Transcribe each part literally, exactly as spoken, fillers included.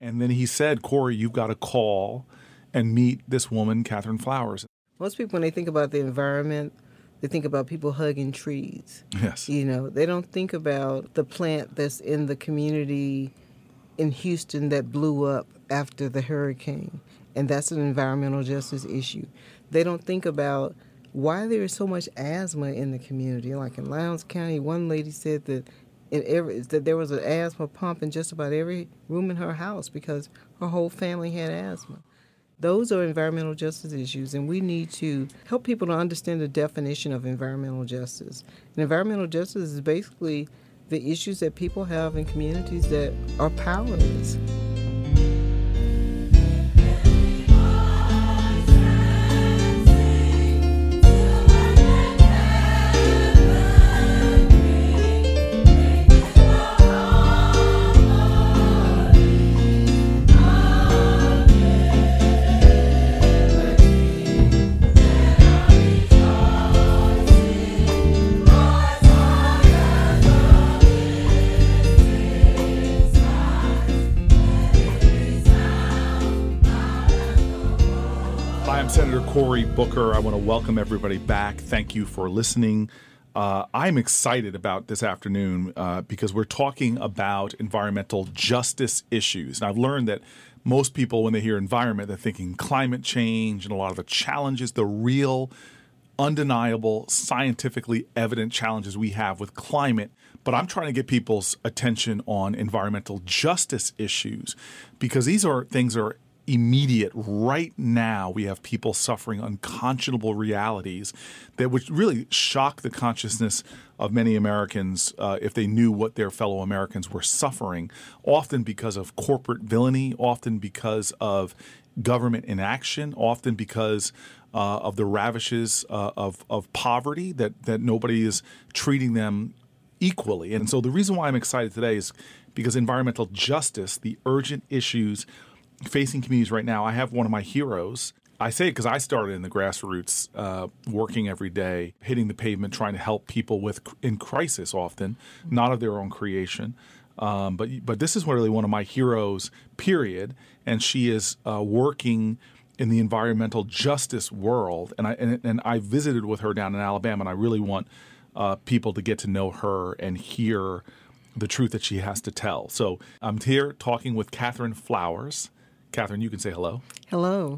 And then he said, Corey, you've got to call and meet this woman, Catherine Flowers. Most people, when they think about the environment, they think about people hugging trees. Yes. You know, they don't think about the plant that's in the community in Houston that blew up after the hurricane, and that's an environmental justice issue. They don't think about why there is so much asthma in the community. Like in Lowndes County, one lady said that in every that there was an asthma pump in just about every room in her house because her whole family had asthma. Those are environmental justice issues, and we need to help people to understand the definition of environmental justice. And environmental justice is basically the issues that people have in communities that are powerless. Senator Cory Booker, I want to welcome everybody back. Thank you for listening. Uh, I'm excited about this afternoon uh, because we're talking about environmental justice issues. And I've learned that most people, when they hear environment, they're thinking climate change and a lot of the challenges, the real, undeniable, scientifically evident challenges we have with climate. But I'm trying to get people's attention on environmental justice issues because these are things that are immediate. Right now, we have people suffering unconscionable realities that would really shock the consciousness of many Americans uh, if they knew what their fellow Americans were suffering, often because of corporate villainy, often because of government inaction, often because uh, of the ravages uh, of, of poverty, that, that nobody is treating them equally. And so the reason why I'm excited today is because environmental justice, the urgent issues facing communities right now, I have one of my heroes. I say it because I started in the grassroots, uh, working every day, hitting the pavement, trying to help people with in crisis often, not of their own creation. Um, but but this is really one of my heroes, period. And she is uh, working in the environmental justice world. And I and, and I visited with her down in Alabama, and I really want uh, people to get to know her and hear the truth that she has to tell. So I'm here talking with Catherine Flowers. Catherine, you can say hello. Hello.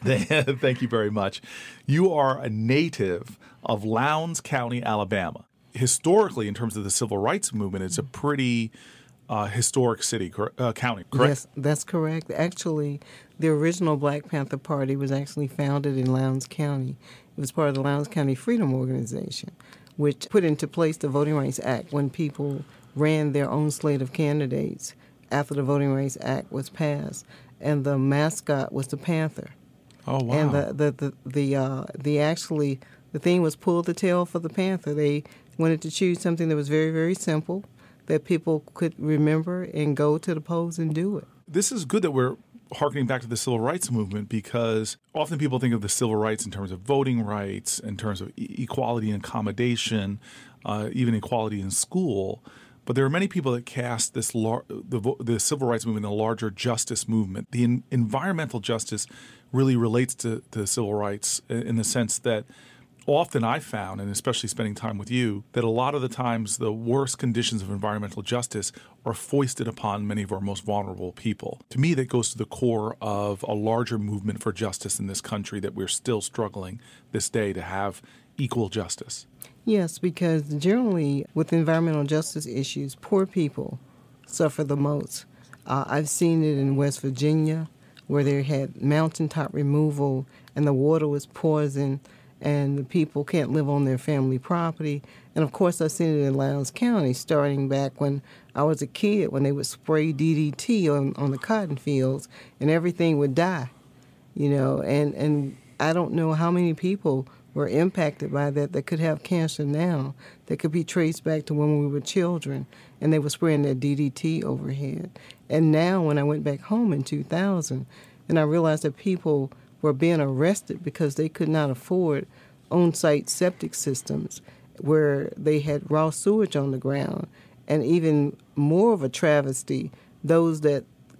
Thank you very much. You are a native of Lowndes County, Alabama. Historically, in terms of the civil rights movement, it's a pretty uh, historic city, uh, county, correct? Yes, that's correct. Actually, the original Black Panther Party was actually founded in Lowndes County. It was part of the Lowndes County Freedom Organization, which put into place the Voting Rights Act when people ran their own slate of candidates after the Voting Rights Act was passed. And the mascot was the panther. Oh wow! And the the the the, uh, the actually the thing was pull the tail for the panther. They wanted to choose something that was very very simple that people could remember and go to the polls and do it. This is good that we're harkening back to the civil rights movement because often people think of the civil rights in terms of voting rights, in terms of e- equality and accommodation, uh, even equality in school. But there are many people that cast this lar- the, the civil rights movement, the larger justice movement. The in- environmental justice really relates to, to civil rights in the sense that often I found, and especially spending time with you, that a lot of the times the worst conditions of environmental justice are foisted upon many of our most vulnerable people. To me, that goes to the core of a larger movement for justice in this country that we're still struggling this day to have equal justice. Yes, because generally with environmental justice issues, poor people suffer the most. Uh, I've seen it in West Virginia where they had mountaintop removal and the water was poisoned and the people can't live on their family property. And, of course, I've seen it in Lowndes County starting back when I was a kid when they would spray D D T on, on the cotton fields and everything would die, you know. And, and I don't know how many people were impacted by that that could have cancer now that could be traced back to when we were children and they were spraying that D D T overhead. And now when I went back home in two thousand and I realized that people were being arrested because they could not afford on-site septic systems where they had raw sewage on the ground, and even more of a travesty, those that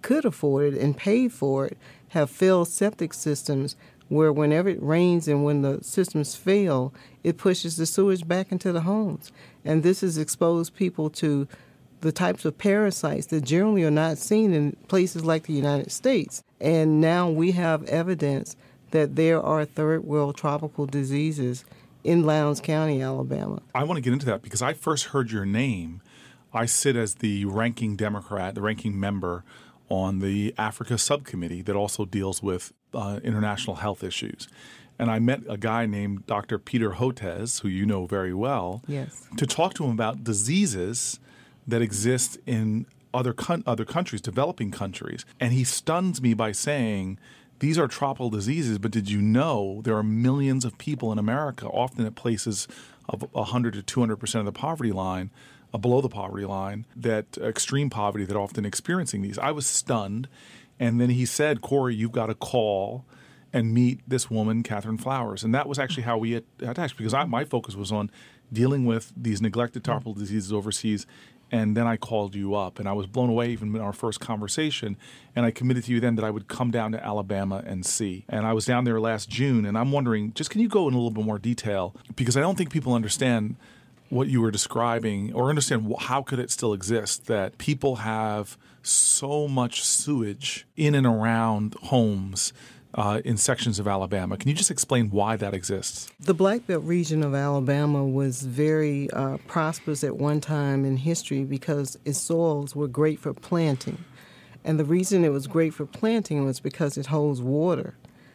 could afford it and paid for it have failed septic systems where whenever it rains and when the systems fail, it pushes the sewage back into the homes. And this has exposed people to the types of parasites that generally are not seen in places like the United States. And now we have evidence that there are third world tropical diseases in Lowndes County, Alabama. I want to get into that because I first heard your name. I sit as the ranking Democrat, the ranking member on the Africa subcommittee that also deals with uh, international health issues. And I met a guy named Doctor Peter Hotez, who you know very well, yes, to talk to him about diseases that exist in other con- other countries, developing countries. And he stuns me by saying, these are tropical diseases, but did you know there are millions of people in America, often at places of one hundred to two hundred percent of the poverty line, uh, below the poverty line, that extreme poverty that are often experiencing these. I was stunned. And then he said, Corey, you've got to call and meet this woman, Catherine Flowers. And that was actually how we attached, because I, my focus was on dealing with these neglected tropical diseases overseas. And then I called you up, and I was blown away even in our first conversation. And I committed to you then that I would come down to Alabama and see. And I was down there last June, and I'm wondering, just can you go in a little bit more detail? Because I don't think people understand what you were describing or understand how could it still exist, that people have so much sewage in and around homes Uh, in sections of Alabama. Can you just explain why that exists? The Black Belt region of Alabama was very uh, prosperous at one time in history because its soils were great for planting. And the reason it was great for planting was because it holds water.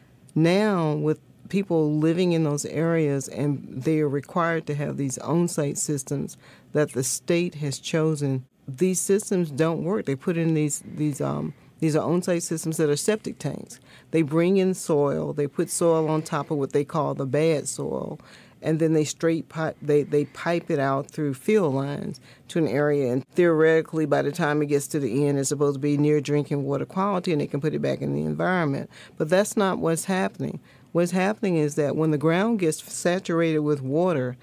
Now, with people living in those areas and they are required to have these on-site systems that the state has chosen, these systems don't work. They put in these these um, These are on-site systems that are septic tanks. They bring in soil, they put soil on top of what they call the bad soil, and then they straight pipe, they, they pipe it out through field lines to an area. And theoretically, by the time it gets to the end, it's supposed to be near drinking water quality, and they can put it back in the environment. But that's not what's happening. What's happening is that when the ground gets saturated with water,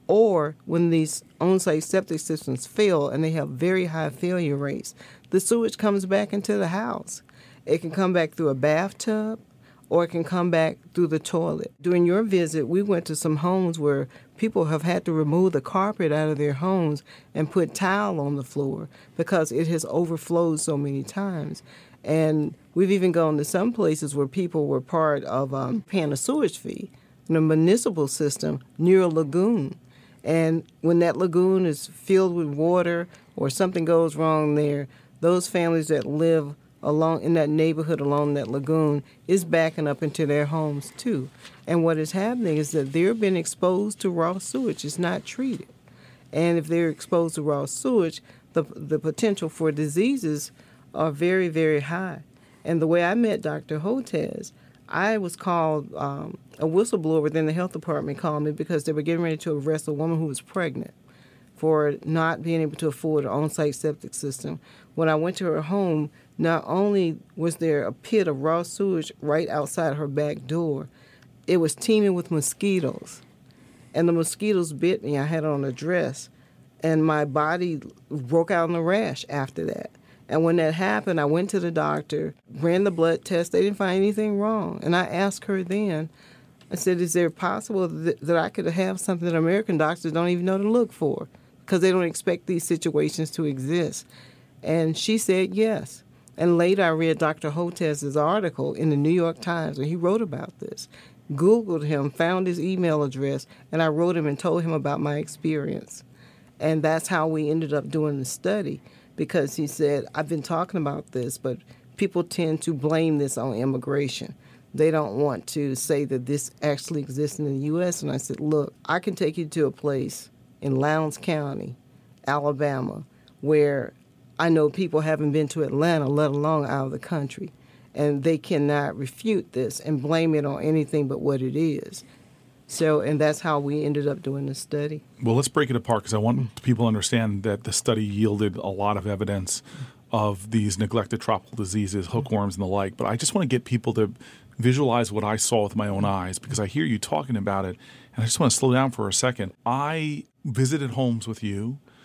or when these on-site septic systems fail and they have very high failure rates, the sewage comes back into the house. It can come back through a bathtub, or it can come back through the toilet. During your visit, we went to some homes where people have had to remove the carpet out of their homes and put tile on the floor because it has overflowed so many times. And we've even gone to some places where people were part of um, paying a sewage fee in a municipal system near a lagoon. And when that lagoon is filled with water or something goes wrong there, those families that live along in that neighborhood along that lagoon is backing up into their homes too. And what is happening is that they're being exposed to raw sewage. It's not treated. And if they're exposed to raw sewage, the the potential for diseases are very, very high. And the way I met Doctor Hotez, I was called, um, a whistleblower within the health department called me because they were getting ready to arrest a woman who was pregnant for not being able to afford an on-site septic system. When I went to her home, not only was there a pit of raw sewage right outside her back door, it was teeming with mosquitoes. And the mosquitoes bit me. I had on a dress, and my body broke out in a rash after that. And when that happened, I went to the doctor, ran the blood test. They didn't find anything wrong. And I asked her then, I said, is there possible that, that I could have something that American doctors don't even know to look for because they don't expect these situations to exist? And she said yes. And later I read Doctor Hotez's article in the New York Times, and he wrote about this. Googled him, found his email address, and I wrote him and told him about my experience. And that's how we ended up doing the study, because he said, I've been talking about this, but people tend to blame this on immigration. They don't want to say that this actually exists in the U S And I said, look, I can take you to a place in Lowndes County, Alabama, where I know people haven't been to Atlanta, let alone out of the country. And they cannot refute this and blame it on anything but what it is. So, and that's how we ended up doing the study. Well, let's break it apart because I want people to understand that the study yielded a lot of evidence of these neglected tropical diseases, hookworms and the like. But I just want to get people to visualize what I saw with my own eyes because I hear you talking about it. And I just want to slow down for a second. I visited homes with you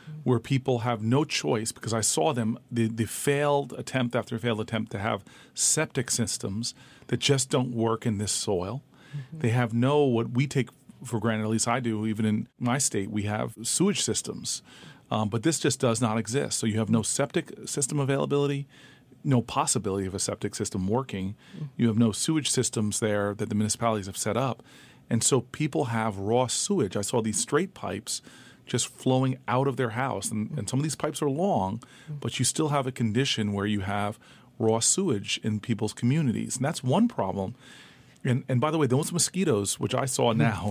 where people have no choice, because I saw them, the, the failed attempt after failed attempt to have septic systems that just don't work in this soil. Mm-hmm. They have no, what we take for granted, at least I do, even in my state, we have sewage systems. Um, but this just does not exist. So you have no septic system availability, no possibility of a septic system working. You have no sewage systems there that the municipalities have set up. And so people have raw sewage. I saw these straight pipes just flowing out of their house. And, and some of these pipes are long, but you still have a condition where you have raw sewage in people's communities. And that's one problem. And, and by the way, those mosquitoes, which I saw now,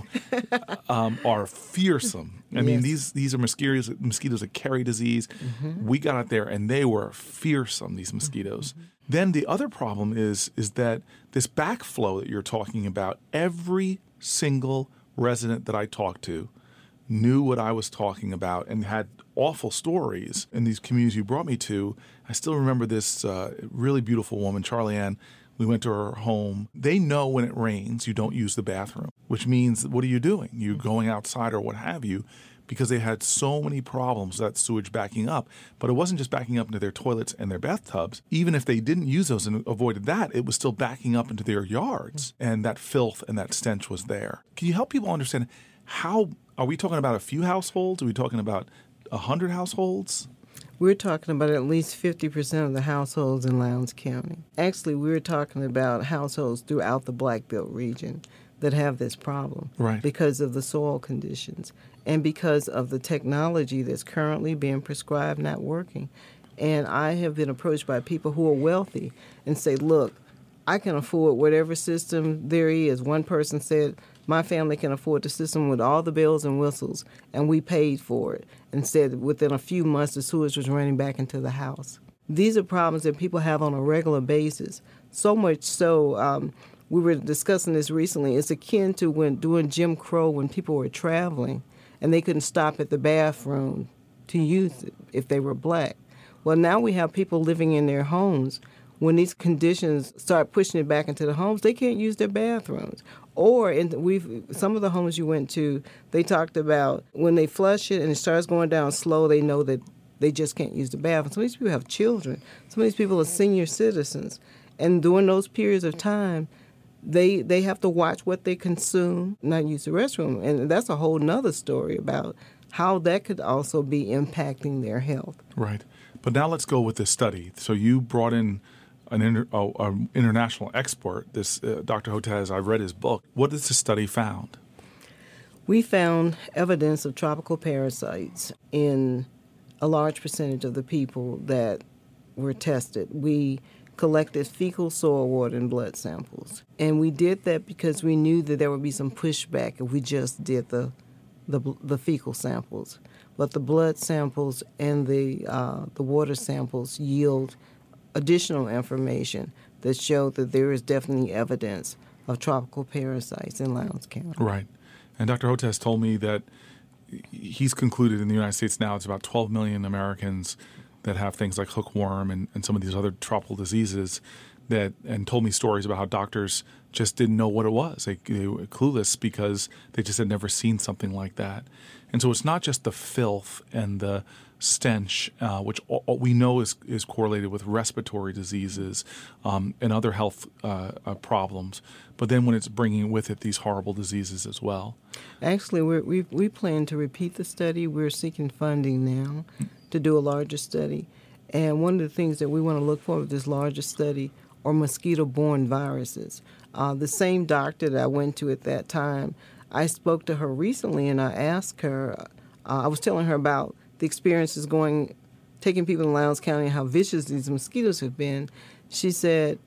um, are fearsome. I yes. mean, these these are mosquitoes mosquitoes that carry disease. Mm-hmm. We got out there, and they were fearsome, these mosquitoes. Mm-hmm. Then the other problem is is that this backflow that you're talking about, every single resident that I talked to knew what I was talking about and had awful stories in these communities you brought me to. I still remember this uh, really beautiful woman, Charlie Ann. We went to her home. They know when it rains, you don't use the bathroom, which means, what are you doing? You're going outside or what have you, because they had so many problems with that sewage backing up. But it wasn't just backing up into their toilets and their bathtubs. Even if they didn't use those and avoided that, it was still backing up into their yards. And that filth and that stench was there. Can you help people understand how, are we talking about a few households? Are we talking about one hundred households? We're talking about at least fifty percent of the households in Lowndes County. Actually, we're talking about households throughout the Black Belt region that have this problem right. because of the soil conditions and because of the technology that's currently being prescribed not working. And I have been approached by people who are wealthy and say, look, I can afford whatever system there is. One person said, my family can afford the system with all the bells and whistles, and we paid for it, and said within a few months the sewage was running back into the house. These are problems that people have on a regular basis, so much so, um, we were discussing this recently, it's akin to when during Jim Crow when people were traveling and they couldn't stop at the bathroom to use it if they were black. Well, now we have people living in their homes. When these conditions start pushing it back into the homes, they can't use their bathrooms. Or in we've some of the homes you went to, they talked about when they flush it and it starts going down slow, they know that they just can't use the bathroom. Some of these people have children. Some of these people are senior citizens. And during those periods of time, they they have to watch what they consume, not use the restroom. And that's a whole nother story about how that could also be impacting their health. Right. But now let's go with this study. So you brought in an inter, oh, um, international expert, this uh, Doctor Hotez. I read his book. What has the study found? We found evidence of tropical parasites in a large percentage of the people that were tested. We collected fecal, soil, water, and blood samples. And we did that because we knew that there would be some pushback if we just did the the, the fecal samples. But the blood samples and the uh, the water samples yield additional information that showed that there is definitely evidence of tropical parasites in Lowndes County. Right. And Doctor Hotez told me that he's concluded in the United States now it's about twelve million Americans that have things like hookworm and, and some of these other tropical diseases that, and told me stories about how doctors just didn't know what it was. They, they were clueless because they just had never seen something like that. And so it's not just the filth and the stench, uh, which all, all we know is, is correlated with respiratory diseases um, and other health uh, uh, problems, but then when it's bringing with it these horrible diseases as well. Actually, we're, we we plan to repeat the study. We're seeking funding now to do a larger study. And one of the things that we want to look for with this larger study are mosquito-borne viruses. Uh, the same doctor that I went to at that time, I spoke to her recently and I asked her, uh, I was telling her about the experiences going, taking people in Lowndes County and how vicious these mosquitoes have been. She said,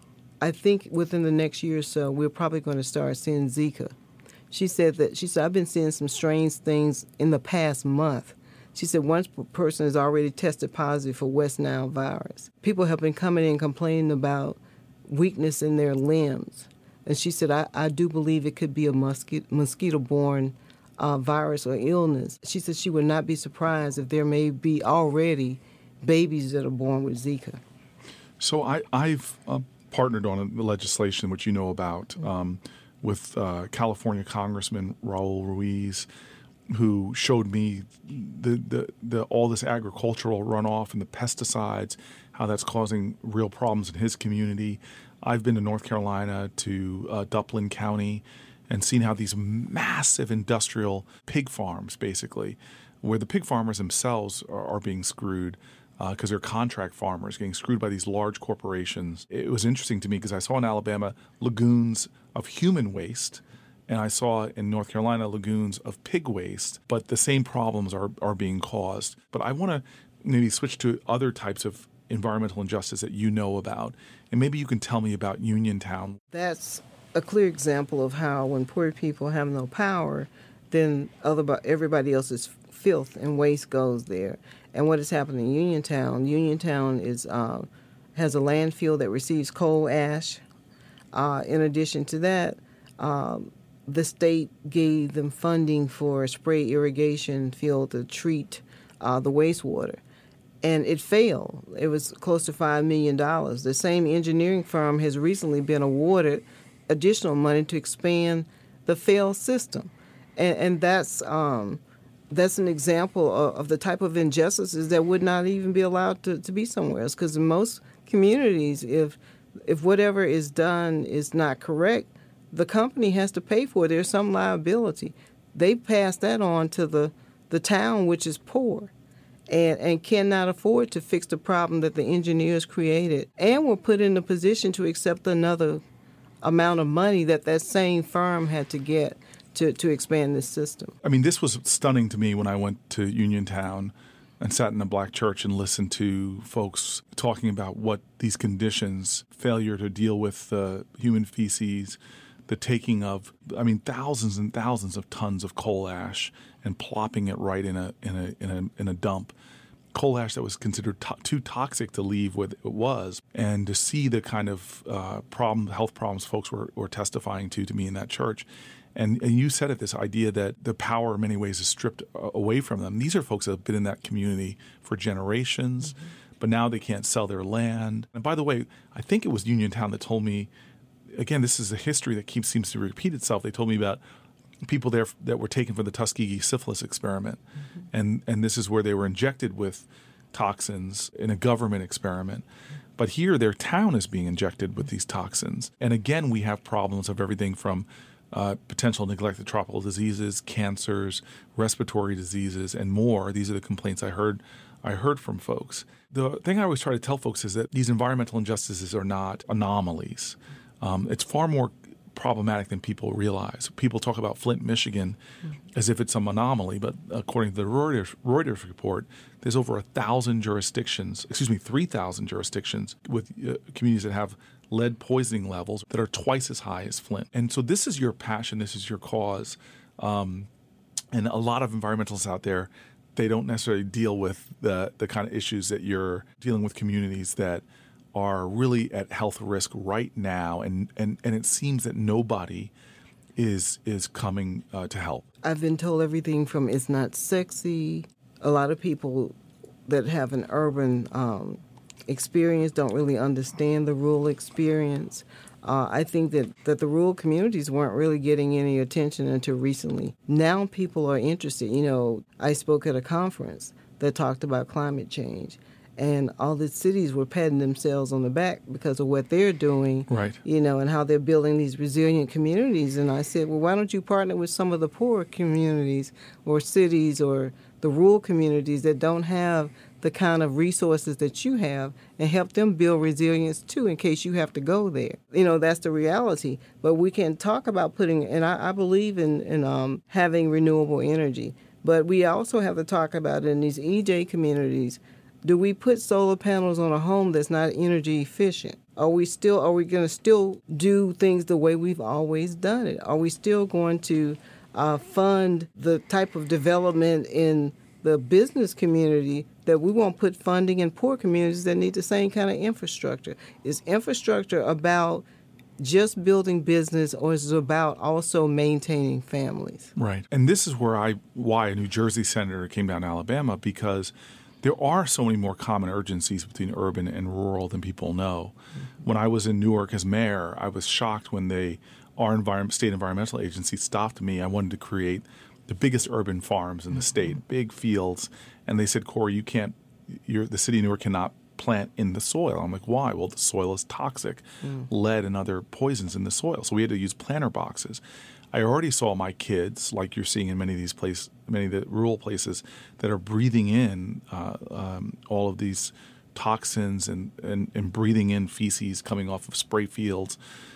I think within the next year or so, we're probably going to start seeing Zika. She said that, she said, I've been seeing some strange things in the past month. She said one person has already tested positive for West Nile virus. People have been coming in complaining about weakness in their limbs. And she said, I, I do believe it could be a mosquito, mosquito-borne uh, virus or illness. She said she would not be surprised if there may be already babies that are born with Zika. So I, I've uh, partnered on a legislation, which you know about, um, with uh, California Congressman Raul Ruiz. who showed me the, the, the all this agricultural runoff and the pesticides, how that's causing real problems in his community. I've been to North Carolina, to uh, Duplin County, and seen how these massive industrial pig farms, basically, where the pig farmers themselves are, are being screwed because uh, they're contract farmers getting screwed by these large corporations. It was interesting to me because I saw in Alabama lagoons of human waste, and I saw in North Carolina lagoons of pig waste, but the same problems are, are being caused. But I want to maybe switch to other types of environmental injustice that you know about, and maybe you can tell me about Uniontown. That's a clear example of how when poor people have no power, then other everybody else's filth and waste goes there. And what has happened in Uniontown, Uniontown is uh, has a landfill that receives coal ash. Uh, in addition to that, um, the state gave them funding for a spray irrigation field to treat uh, the wastewater. And it failed. It was close to five million dollars. The same engineering firm has recently been awarded additional money to expand the failed system. And, and that's um, that's an example of, of the type of injustices that would not even be allowed to, to be somewhere else. Because in most communities, if if whatever is done is not correct, the company has to pay for it. There's some liability. They pass that on to the, the town, which is poor, and, and cannot afford to fix the problem that the engineers created, and were put in a position to accept another amount of money that that same firm had to get to, to expand this system. I mean, this was stunning to me when I went to Uniontown and sat in a black church and listened to folks talking about what these conditions, failure to deal with uh, human feces, the taking of, I mean, thousands and thousands of tons of coal ash and plopping it right in a in a in a in a dump. Coal ash that was considered to- too toxic to leave what it was, and to see the kind of uh, problem, health problems folks were, were testifying to to me in that church. And, and you said it, this idea that the power in many ways is stripped away from them. These are folks that have been in that community for generations, mm-hmm. but now they can't sell their land. And by the way, I think it was Uniontown that told me, again, this is a history that keeps seems to repeat itself. They told me about people there that were taken for the Tuskegee syphilis experiment. Mm-hmm. And, and this is where they were injected with toxins in a government experiment. But here their town is being injected with these toxins. And again, we have problems of everything from uh, potential neglected tropical diseases, cancers, respiratory diseases, and more. These are the complaints I heard I heard from folks. The thing I always try to tell folks is that these environmental injustices are not anomalies. Um, it's far more problematic than people realize. People talk about Flint, Michigan as if it's some anomaly, but according to the Reuters, Reuters report, there's over a thousand jurisdictions, excuse me, three thousand jurisdictions with uh, communities that have lead poisoning levels that are twice as high as Flint. And so this is your passion, this is your cause. Um, and a lot of environmentalists out there, they don't necessarily deal with the, the kind of issues that you're dealing with, communities that are really at health risk right now, and, and, and it seems that nobody is is coming uh, to help. I've been told everything from it's not sexy. A lot of people that have an urban um, experience don't really understand the rural experience. Uh, I think that, that the rural communities weren't really getting any attention until recently. Now people are interested. You know, I spoke at a conference that talked about climate change. And all the cities were patting themselves on the back because of what they're doing, right. you know, and how they're building these resilient communities. And I said, well, why don't you partner with some of the poor communities or cities or the rural communities that don't have the kind of resources that you have, and help them build resilience too in case you have to go there. You know, that's the reality. But we can talk about putting, and I, I believe in, in um, having renewable energy, but we also have to talk about in these E J communities, do we put solar panels on a home that's not energy efficient? Are we still, are we going to still do things the way we've always done it? Are we still going to uh, fund the type of development in the business community that we won't put funding in poor communities that need the same kind of infrastructure? Is infrastructure about just building business, or is it about also maintaining families? Right. And this is where I, why a New Jersey senator came down to Alabama, because there are so many more common urgencies between urban and rural than people know. Mm-hmm. When I was in Newark as mayor, I was shocked when they, our environment, state environmental agency stopped me. I wanted to create the biggest urban farms in the state, big fields. And they said, Corey, you can't, you're, the city of Newark cannot plant in the soil. I'm like, why? Well, the soil is toxic, mm. lead and other poisons in the soil. So we had to use planter boxes. I already saw my kids, like you're seeing in many of these places, many of the rural places, that are breathing in uh, um, all of these toxins and, and, and breathing in feces coming off of spray fields.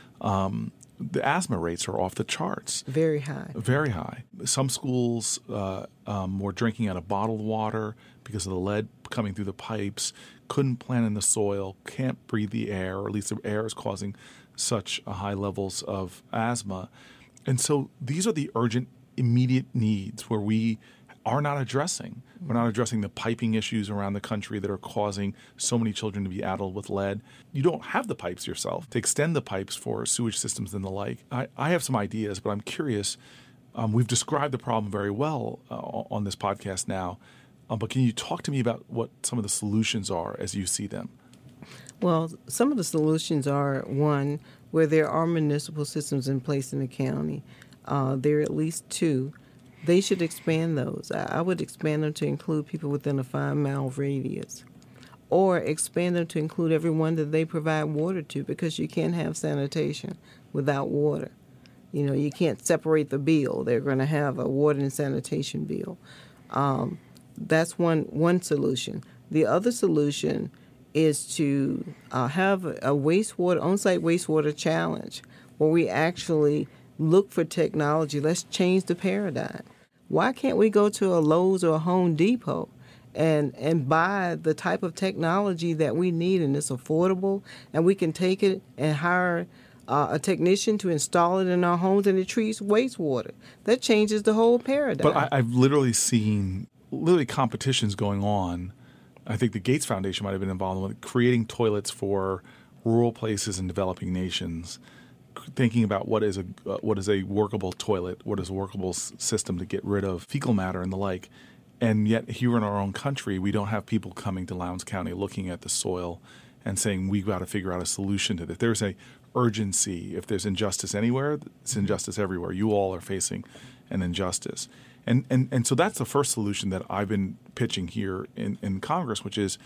Um, the asthma rates are off the charts. Very high. Very high. Some schools uh, um, were drinking out of bottled water because of the lead coming through the pipes, couldn't plant in the soil, can't breathe the air, or at least the air is causing such uh, high levels of asthma. And so these are the urgent, immediate needs where we are not addressing. We're not addressing the piping issues around the country that are causing so many children to be addled with lead. You don't have the pipes yourself to extend the pipes for sewage systems and the like. I, I have some ideas, but I'm curious. Um, we've described the problem very well uh, on this podcast now, um, but can you talk to me about what some of the solutions are as you see them? Well, some of the solutions are, one, where there are municipal systems in place in the county. Uh, there are at least two. They should expand those. I would expand them to include people within a five-mile radius, or expand them to include everyone that they provide water to, because you can't have sanitation without water. You know, you can't separate the bill. They're going to have a water and sanitation bill. Um, that's one one solution. The other solution is to uh, have a wastewater, on-site wastewater challenge where we actually look for technology. Let's change the paradigm. Why can't we go to a Lowe's or a Home Depot and, and buy the type of technology that we need, and it's affordable, and we can take it and hire uh, a technician to install it in our homes, and it treats wastewater? That changes the whole paradigm. But I, I've literally seen literally competitions going on. I think the Gates Foundation might have been involved with creating toilets for rural places and developing nations, thinking about what is a uh, what is a workable toilet, what is a workable s- system to get rid of fecal matter and the like. And yet here in our own country, we don't have people coming to Lowndes County looking at the soil and saying, we've got to figure out a solution to this. There's a urgency. If there's injustice anywhere, it's injustice everywhere. You all are facing an injustice. And, and and so that's the first solution that I've been pitching here in, in Congress, which is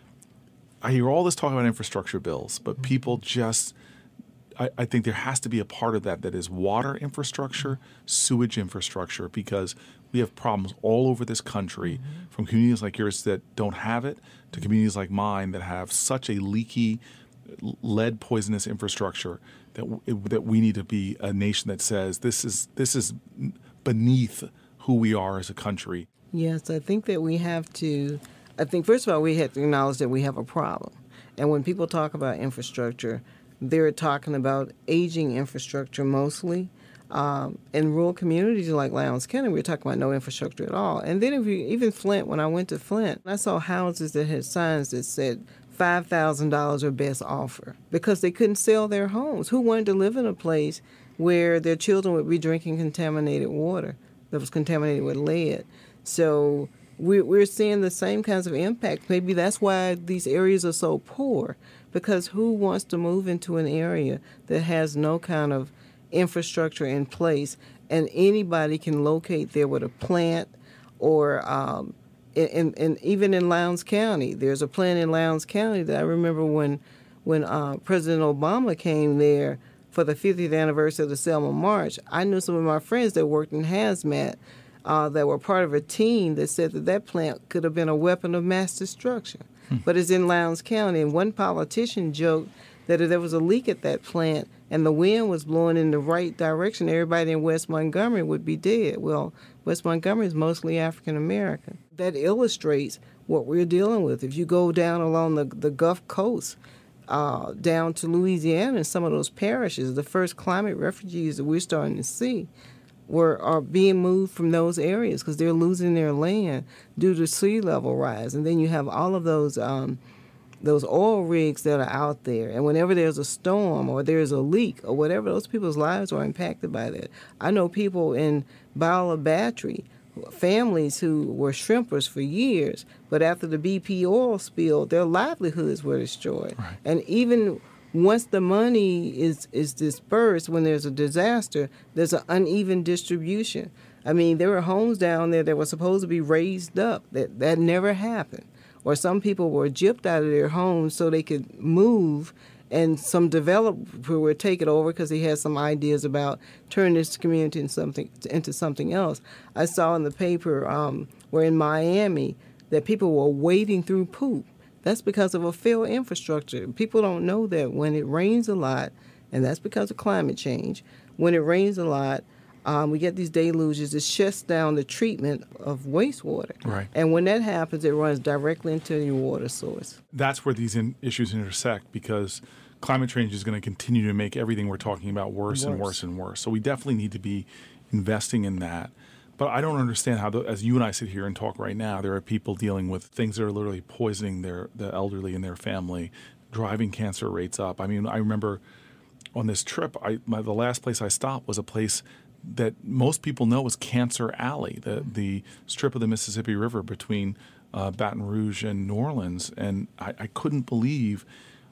I hear all this talk about infrastructure bills, but people just I, I think there has to be a part of that that is water infrastructure, sewage infrastructure, because we have problems all over this country, mm-hmm. from communities like yours that don't have it to communities like mine that have such a leaky, lead poisonous infrastructure that w- that we need to be a nation that says this is this is beneath who we are as a country. Yes, I think that we have to, I think first of all, we have to acknowledge that we have a problem. And when people talk about infrastructure, they're talking about aging infrastructure mostly. Um, in rural communities like Lowndes County, we're talking about no infrastructure at all. And then if you, even Flint, when I went to Flint, I saw houses that had signs that said five thousand dollars or best offer, because they couldn't sell their homes. Who wanted to live in a place where their children would be drinking contaminated water that was contaminated with lead? So we're, we're seeing the same kinds of impacts. Maybe that's why these areas are so poor, because who wants to move into an area that has no kind of infrastructure in place, and anybody can locate there with a plant, or um, in, in, even in Lowndes County, there's a plant in Lowndes County that I remember when when uh, President Obama came there for the fiftieth anniversary of the Selma March. I knew some of my friends that worked in hazmat uh, that were part of a team that said that that plant could have been a weapon of mass destruction. Hmm. But it's in Lowndes County, and one politician joked that if there was a leak at that plant and the wind was blowing in the right direction, everybody in West Montgomery would be dead. Well, West Montgomery is mostly African American. That illustrates what we're dealing with. If you go down along the, the Gulf Coast, uh, down to Louisiana and some of those parishes, the first climate refugees that we're starting to see were are being moved from those areas because they're losing their land due to sea level rise. And then you have all of those um, those oil rigs that are out there. And whenever there's a storm or there's a leak or whatever, those people's lives are impacted by that. I know people in Biola Battery, families who were shrimpers for years, but after the B P oil spill, their livelihoods were destroyed. Right. And even once the money is, is dispersed, when there's a disaster, there's an uneven distribution. I mean, there were homes down there that were supposed to be raised up. That that never happened. Or some people were gypped out of their homes so they could move, and some developer would take it over because he had some ideas about turning this community into something into something else. I saw in the paper um, where in Miami that people were wading through poop. That's because of a failed infrastructure. People don't know that when it rains a lot, and that's because of climate change, when it rains a lot, Um, we get these deluges. It shuts down the treatment of wastewater. Right. And when that happens, it runs directly into your water source. That's where these in- issues intersect, because climate change is going to continue to make everything we're talking about worse, worse and worse and worse. So we definitely need to be investing in that. But I don't understand how, the, as you and I sit here and talk right now, there are people dealing with things that are literally poisoning their the elderly and their family, driving cancer rates up. I mean, I remember on this trip, I my, the last place I stopped was a place that most people know is Cancer Alley, the the strip of the Mississippi River between uh, Baton Rouge and New Orleans, and I, I couldn't believe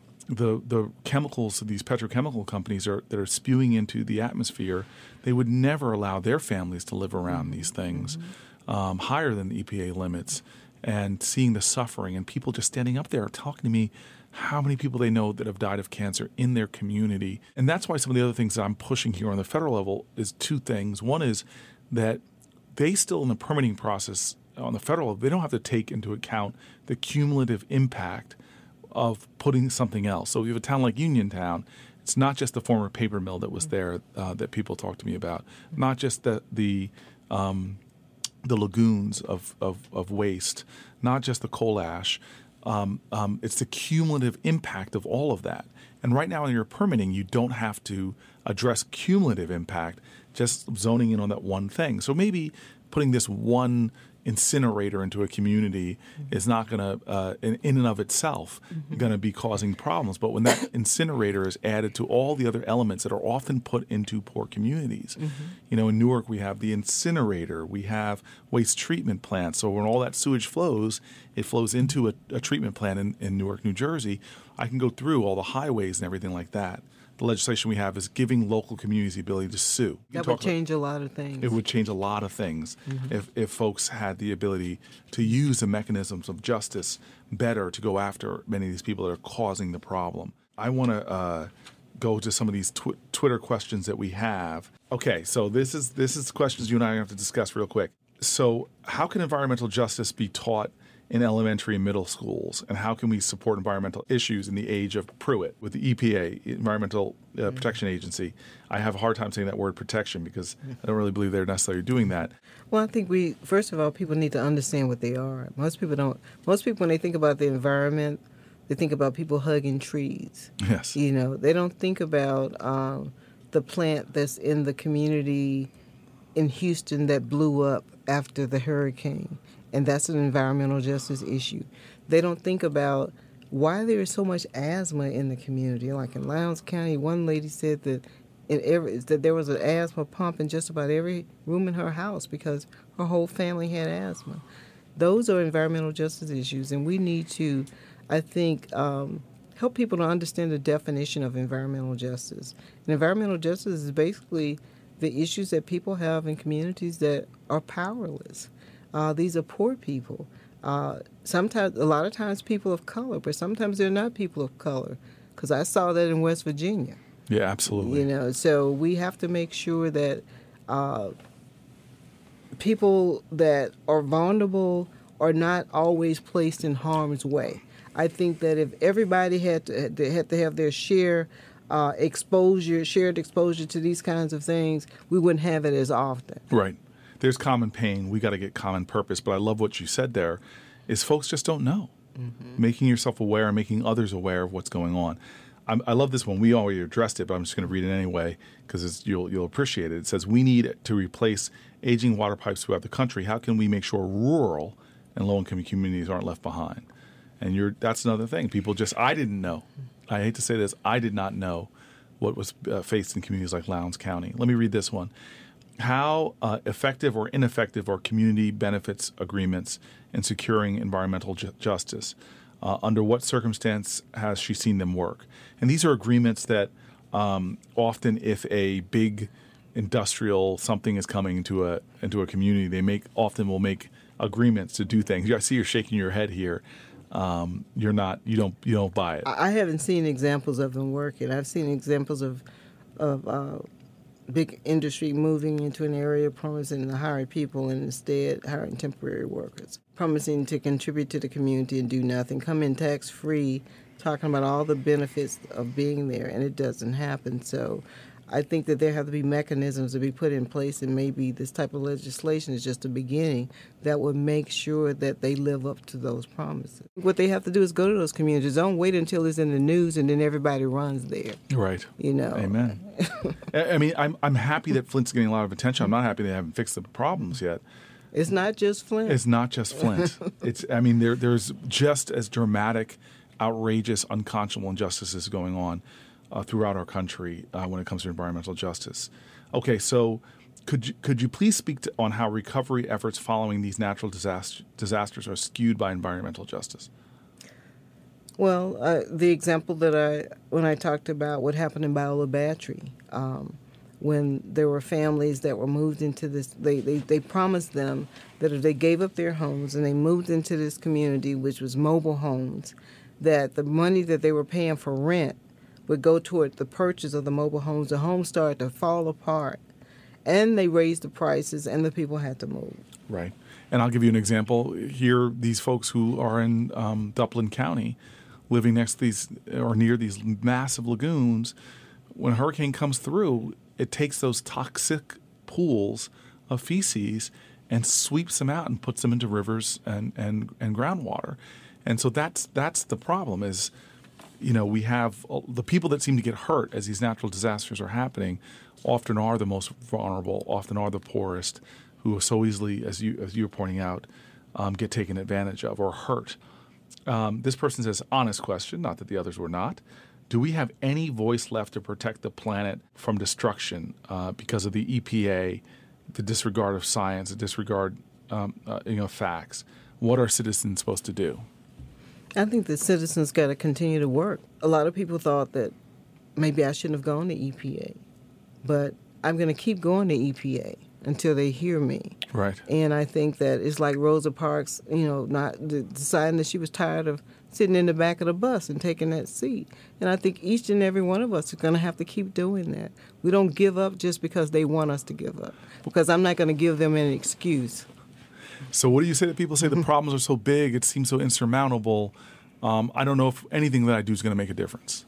the the chemicals that these petrochemical companies are that are spewing into the atmosphere. They would never allow their families to live around these things, mm-hmm. um, higher than the E P A limits, and seeing the suffering and people just standing up there talking to me. How many people they know that have died of cancer in their community. And that's why some of the other things that I'm pushing here on the federal level is two things. One is that they still in the permitting process on the federal level, they don't have to take into account the cumulative impact of putting something else. So if you have a town like Uniontown, it's not just the former paper mill that was there uh, that people talk to me about, not just the the um, the lagoons of, of, of waste, not just the coal ash. Um, um, it's the cumulative impact of all of that. And right now in your permitting, you don't have to address cumulative impact, just zoning in on that one thing. So maybe putting this one incinerator into a community mm-hmm. is not going to, uh, in, in and of itself, mm-hmm. going to be causing problems. But when that incinerator is added to all the other elements that are often put into poor communities, mm-hmm. you know, in Newark we have the incinerator, we have waste treatment plants. So when all that sewage flows, it flows into a, a treatment plant in, in Newark, New Jersey. I can go through all the highways and everything like that. The legislation we have is giving local communities the ability to sue. That would change about, a lot of things. It would change a lot of things mm-hmm. if, if folks had the ability to use the mechanisms of justice better to go after many of these people that are causing the problem. I want to uh, go to some of these tw- Twitter questions that we have. Okay, so this is this is questions you and I have to discuss real quick. So how can environmental justice be taught in elementary and middle schools, and how can we support environmental issues in the age of Pruitt with the E P A, Environmental uh, mm-hmm. Protection Agency? I have a hard time saying that word protection because I don't really believe they're necessarily doing that. Well, I think we, first of all, people need to understand what they are. Most people don't, most people when they think about the environment, they think about people hugging trees. Yes. You know, they don't think about um, the plant that's in the community in Houston that blew up after the hurricane. And that's an environmental justice issue. They don't think about why there is so much asthma in the community. Like in Lowndes County, one lady said that in every that there was an asthma pump in just about every room in her house because her whole family had asthma. Those are environmental justice issues, and we need to, I think, um, help people to understand the definition of environmental justice. And environmental justice is basically the issues that people have in communities that are powerless. Uh, these are poor people. Uh, sometimes, a lot of times, people of color, but sometimes they're not people of color. Because I saw that in West Virginia. Yeah, absolutely. You know, so we have to make sure that uh, people that are vulnerable are not always placed in harm's way. I think that if everybody had to they had to have their share uh, exposure, shared exposure to these kinds of things, we wouldn't have it as often. Right. There's common pain. We got to get common purpose. But I love what you said there is folks just don't know. Mm-hmm. Making yourself aware and making others aware of what's going on. I'm, I love this one. We already addressed it, but I'm just going to read it anyway because you'll, you'll appreciate it. It says, we need to replace aging water pipes throughout the country. How can we make sure rural and low-income communities aren't left behind? And you're that's another thing. People just, I didn't know. I hate to say this. I did not know what was uh, faced in communities like Lowndes County. Let me read this one. How uh, effective or ineffective are community benefits agreements in securing environmental ju- justice? Uh, under what circumstance has she seen them work? And these are agreements that um, often if a big industrial something is coming into a into a community, they make often will make agreements to do things. I see you're shaking your head here. Um, you're not you don't you don't buy it. I haven't seen examples of them working. I've seen examples of of uh, big industry moving into an area promising to hire people and instead hiring temporary workers, promising to contribute to the community and do nothing, come in tax-free, talking about all the benefits of being there, and it doesn't happen. So I think that there have to be mechanisms to be put in place, and maybe this type of legislation is just a beginning that would make sure that they live up to those promises. What they have to do is go to those communities. Don't wait until it's in the news and then everybody runs there. Right. You know. Amen. I mean, I'm I'm happy that Flint's getting a lot of attention. I'm not happy they haven't fixed the problems yet. It's not just Flint. It's not just Flint. It's I mean, there there's just as dramatic, outrageous, unconscionable injustices going on Uh, throughout our country uh, when it comes to environmental justice. Okay, so could you, could you please speak to, on how recovery efforts following these natural disaster, disasters are skewed by environmental justice? Well, uh, the example that I, when I talked about what happened in Biola Battery, um, when there were families that were moved into this, they, they, they promised them that if they gave up their homes and they moved into this community, which was mobile homes, that the money that they were paying for rent would go toward the purchase of the mobile homes. The homes started to fall apart, and they raised the prices, and the people had to move. Right. And I'll give you an example. Here, these folks who are in um, Duplin County, living next to these or near these massive lagoons, when a hurricane comes through, it takes those toxic pools of feces and sweeps them out and puts them into rivers and, and, and groundwater. And so that's that's the problem is, you know, we have uh, the people that seem to get hurt as these natural disasters are happening often are the most vulnerable, often are the poorest, who so easily, as you as you were pointing out, um, get taken advantage of or hurt. Um, this person says, honest question, not that the others were not. Do we have any voice left to protect the planet from destruction uh, because of the E P A, the disregard of science, the disregard um, uh, you know, facts? What are citizens supposed to do? I think the citizens got to continue to work. A lot of people thought that maybe I shouldn't have gone to E P A, but I'm going to keep going to E P A until they hear me. Right. And I think that it's like Rosa Parks, you know, not deciding that she was tired of sitting in the back of the bus and taking that seat. And I think each and every one of us are going to have to keep doing that. We don't give up just because they want us to give up, because I'm not going to give them an excuse. So what do you say that people say the problems are so big, it seems so insurmountable? Um, I don't know if anything that I do is going to make a difference.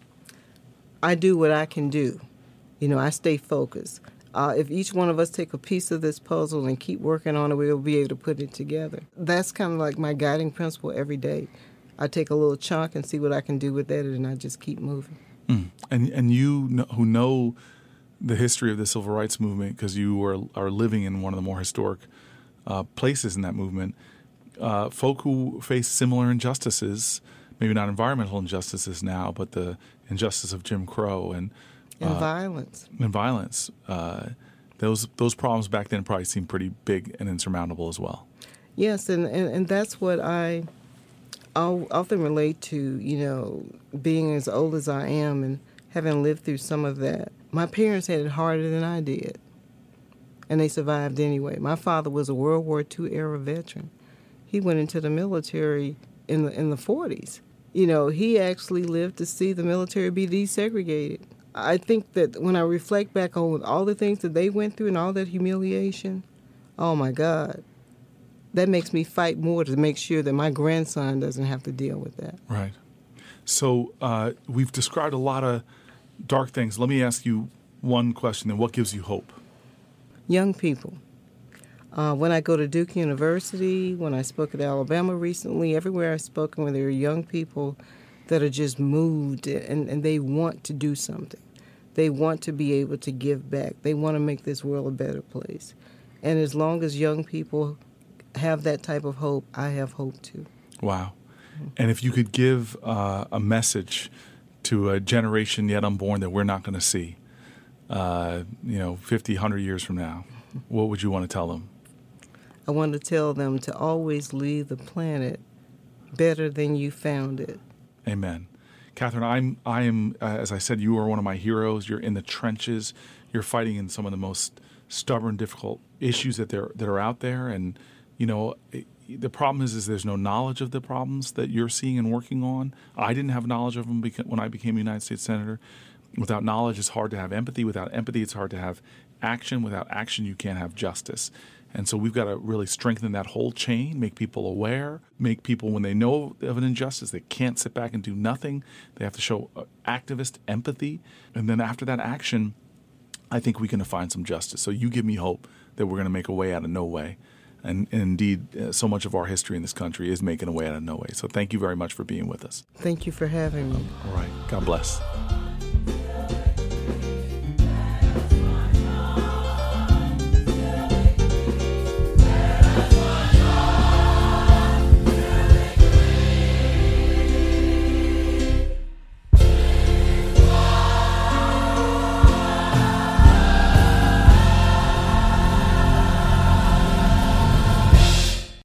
I do what I can do. You know, I stay focused. Uh, if each one of us take a piece of this puzzle and keep working on it, we'll be able to put it together. That's kind of like my guiding principle every day. I take a little chunk and see what I can do with that, and I just keep moving. Mm. And and you know, who know the history of the civil rights movement, because you are, are living in one of the more historic uh, places in that movement, uh, folk who face similar injustices, maybe not environmental injustices now, but the injustice of Jim Crow and And uh, violence. And violence. Uh, those those problems back then probably seemed pretty big and insurmountable as well. Yes, and, and, and that's what I I'll often relate to, you know, being as old as I am and having lived through some of that. My parents had it harder than I did, and they survived anyway. My father was a World War Two era veteran. He went into the military in the in the forties. You know, he actually lived to see the military be desegregated. I think that when I reflect back on all the things that they went through and all that humiliation, oh my God, that makes me fight more to make sure that my grandson doesn't have to deal with that. Right. So uh, we've described a lot of dark things. Let me ask you one question then. What gives you hope? Young people. Uh, when I go to Duke University, when I spoke at Alabama recently, everywhere I've spoken where there are young people that are just moved and, and they want to do something. They want to be able to give back. They want to make this world a better place. And as long as young people have that type of hope, I have hope too. Wow. And if you could give uh, a message to a generation yet unborn that we're not going to see, uh, you know, fifty, one hundred years from now, what would you want to tell them? I want to tell them to always leave the planet better than you found it. Amen. Catherine, I'm, I am, uh, as I said, you are one of my heroes. You're in the trenches. You're fighting in some of the most stubborn, difficult issues that there that are out there. And, you know, it, the problem is, is there's no knowledge of the problems that you're seeing and working on. I didn't have knowledge of them beca- when I became a United States Senator. Without knowledge, it's hard to have empathy. Without empathy, it's hard to have action. Without action, you can't have justice. And so we've got to really strengthen that whole chain, make people aware, make people, when they know of an injustice, they can't sit back and do nothing. They have to show activist empathy. And then after that action, I think we can find some justice. So you give me hope that we're going to make a way out of no way. And, and indeed, uh, so much of our history in this country is making a way out of no way. So thank you very much for being with us. Thank you for having me. All right. God bless.